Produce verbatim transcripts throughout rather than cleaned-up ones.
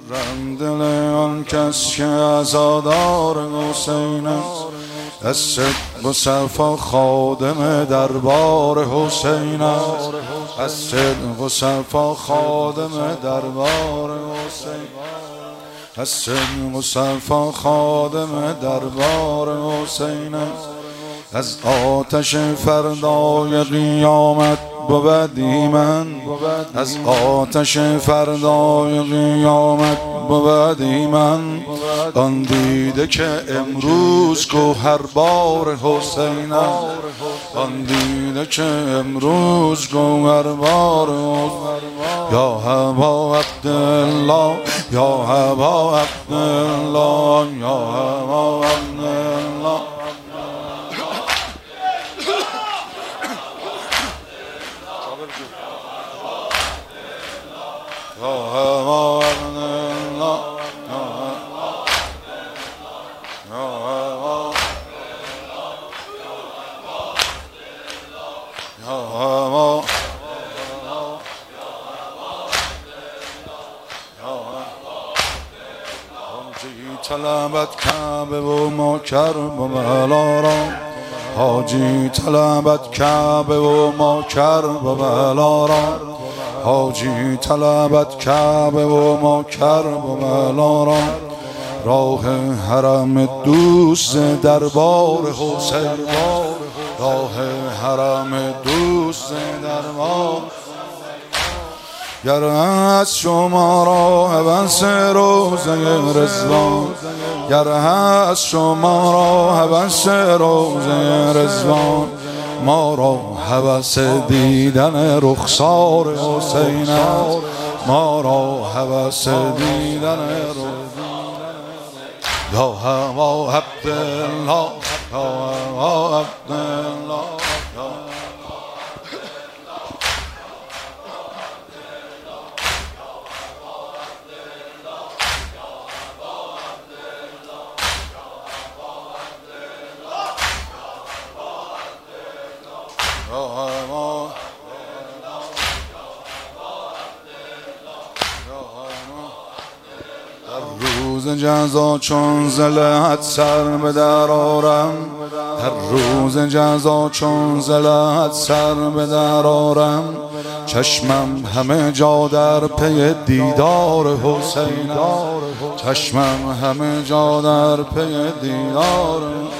خرم دل آن کس که عزادار حسین است، از صدق و صفا خادم دربار حسین است، از صدق و صفا خادم دربار حسین، از صدق و صفا خادم دربار حسین است. از آتش فردای قیامت بود ایمن، از آتش فردای قیامت بود ایمن، آن دیده که امروز گوهربار حسین است، آن دیده که امروز گوهربار یا هوا عبدالله، یا هوا عبدالله، یا هوا عبدالله. طلبت کعبه و ما کرب و بلا را، حاجی طلبت کعبه و ما کرب و بلا را، حاجی طلبت کعبه و ما کرب و بلا را، راه حرم دوست دربار حسین، راه حرم دوست دربار. گر از شما را هوس روزه رضوان، گر از شما را هوس روزه رضوان، ما را هوس دیدن رخسار حسین است، ما را هوس دیدن رخسار. یا هوا عبدالله، یا هوا عبدالله، روز جزا چون ز لحد سر به در آرم، هر روز جزا چون ز لحد سر به در آرم، چشمم همه جا در پی دیدار حسین است، چشمم همه جا در پی دیدار.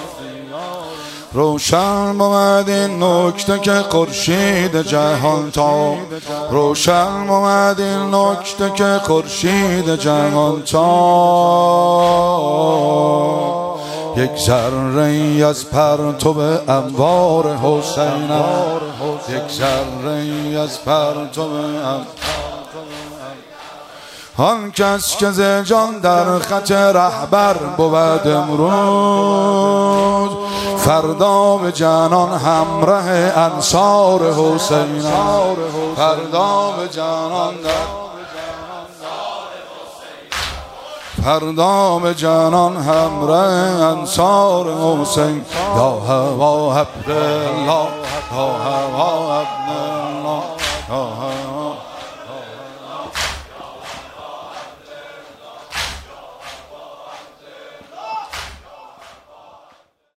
روشن بود این نکته که خورشید جهان تاب، روشن بود این نکته که خورشید جهان تاب، یک ذره ای از پرتو انوار حسین است، یک ذره ای از پرتو انوار. آن کس که ز جان در خط رهبر بود امروز، فردا به جانان همراه انصار حسین، فردا به جانان فردا به جانان همراه انصار حسین. یا هوا عبدالله، یا هوا عبدالله، یا هوا